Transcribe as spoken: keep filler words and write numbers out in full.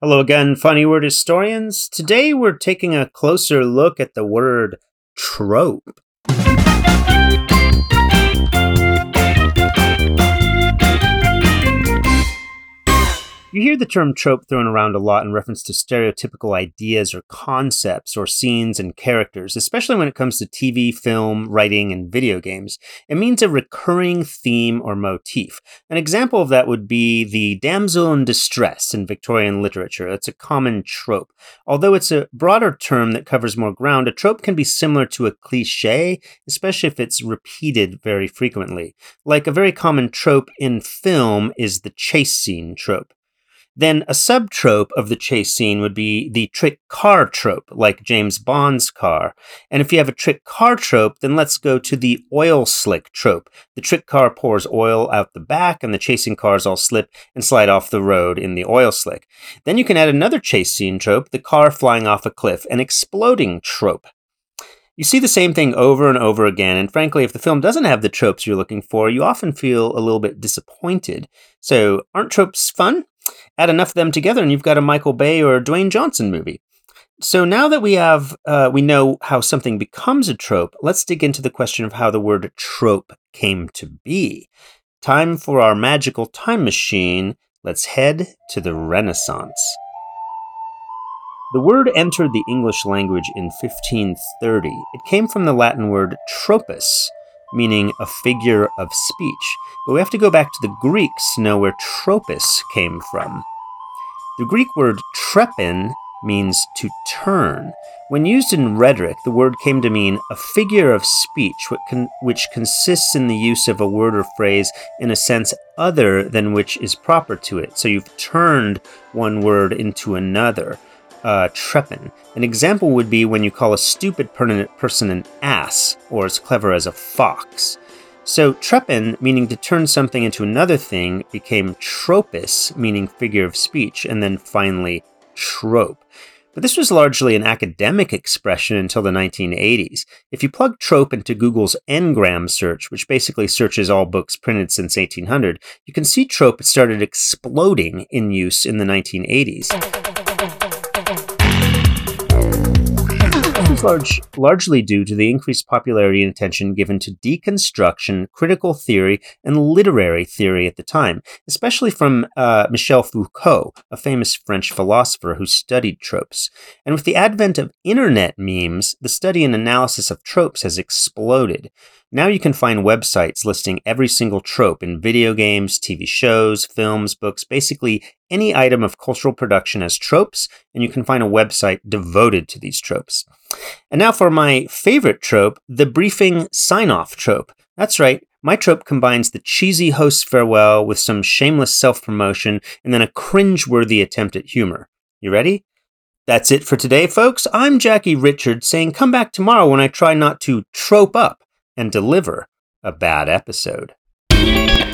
Hello again, funny word historians. Today we're taking a closer look at the word trope. You hear the term trope thrown around a lot in reference to stereotypical ideas or concepts or scenes and characters, especially when it comes to T V, film, writing, and video games. It means a recurring theme or motif. An example of that would be the damsel in distress in Victorian literature. That's a common trope. Although it's a broader term that covers more ground, a trope can be similar to a cliché, especially if it's repeated very frequently. Like a very common trope in film is the chase scene trope. Then a subtrope of the chase scene would be the trick car trope, like James Bond's car. And if you have a trick car trope, then let's go to the oil slick trope. The trick car pours oil out the back, and the chasing cars all slip and slide off the road in the oil slick. Then you can add another chase scene trope, the car flying off a cliff, an exploding trope. You see the same thing over and over again, and frankly, if the film doesn't have the tropes you're looking for, you often feel a little bit disappointed. So, aren't tropes fun? Add enough of them together and you've got a Michael Bay or Dwayne Johnson movie. So now that we have, uh, we know how something becomes a trope, let's dig into the question of how the word trope came to be. Time for our magical time machine. Let's head to the Renaissance. The word entered the English language in fifteen thirty. It came from the Latin word tropus, meaning a figure of speech. But we have to go back to the Greeks to know where tropus came from. The Greek word trepin means to turn. When used in rhetoric, the word came to mean a figure of speech which consists in the use of a word or phrase in a sense other than which is proper to it. So you've turned one word into another. Uh, trepin. An example would be when you call a stupid person an ass, or as clever as a fox. So trepin, meaning to turn something into another thing, became tropus, meaning figure of speech, and then finally trope. But this was largely an academic expression until the nineteen eighties. If you plug trope into Google's Ngram search, which basically searches all books printed since eighteen hundred, you can see trope started exploding in use in the nineteen eighties. This is large, largely due to the increased popularity and attention given to deconstruction, critical theory, and literary theory at the time, especially from uh, Michel Foucault, a famous French philosopher who studied tropes. And with the advent of internet memes, the study and analysis of tropes has exploded. Now you can find websites listing every single trope in video games, T V shows, films, books, basically any item of cultural production as tropes, and you can find a website devoted to these tropes. And now for my favorite trope, the briefing sign-off trope. That's right, my trope combines the cheesy host's farewell with some shameless self-promotion and then a cringe-worthy attempt at humor. You ready? That's it for today, folks. I'm Jackie Richards saying come back tomorrow when I try not to trope up and deliver a bad episode.